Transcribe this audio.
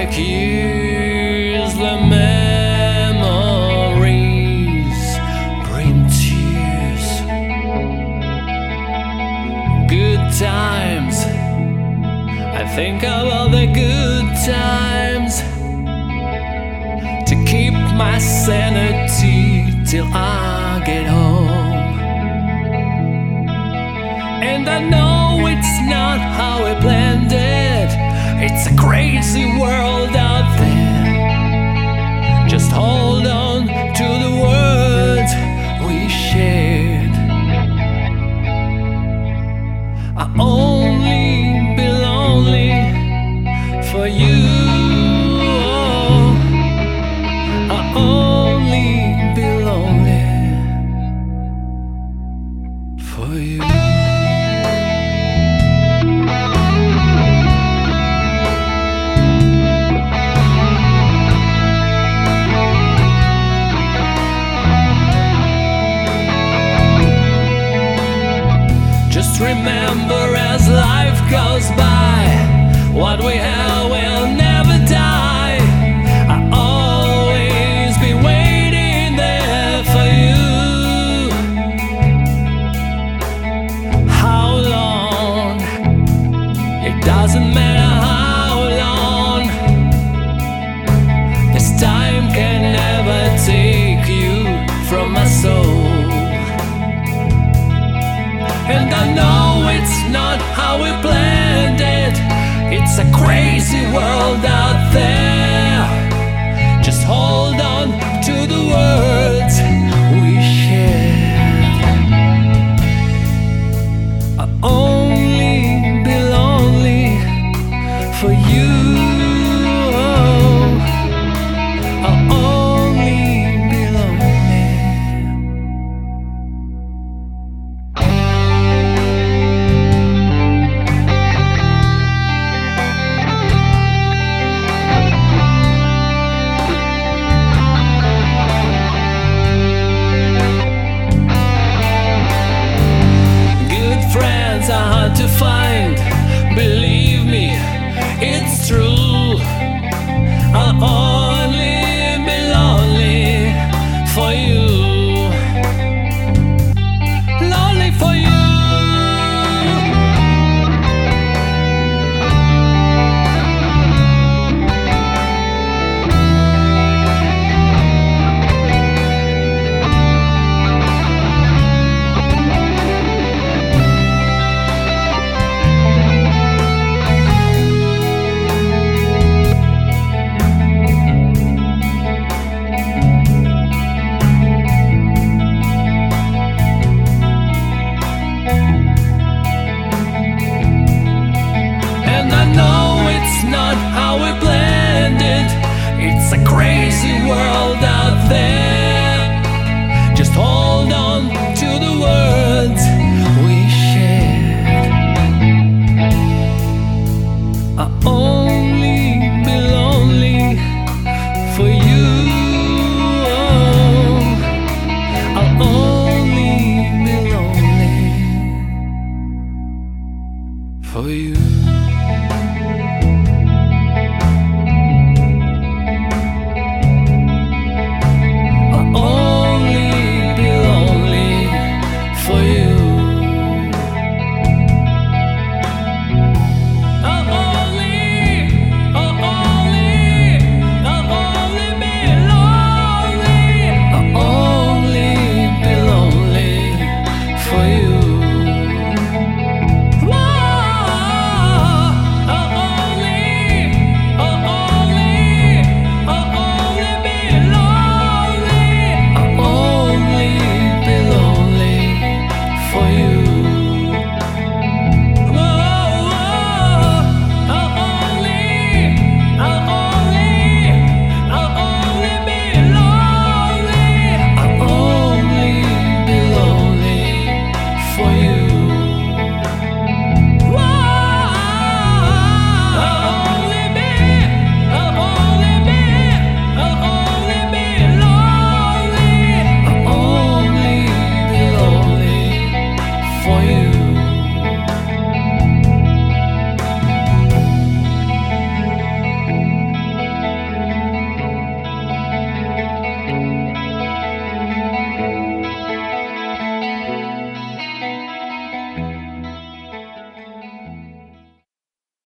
like years, the memories bring tears. Good times, I think about the good times, to keep my sanity till I get home. And I know it's not how we planned it. It's a crazy world out there. Just hold on to the words we shared. I'll only be lonely for you. I'll only be lonely for you. Just remember, as life goes by, what we have will never die. I'll always be waiting there for you. How long? It doesn't matter how long. This time can never take you from my soul. And I know it's not how we planned it. It's a crazy world out there. Just hold on to the words we shared. I'll only be lonely for you. I'll only be lonely. Are hard to find, believe me, it's true. I'll only be lonely for you. Lonely for you. Not how we planned it. It's a crazy world out there.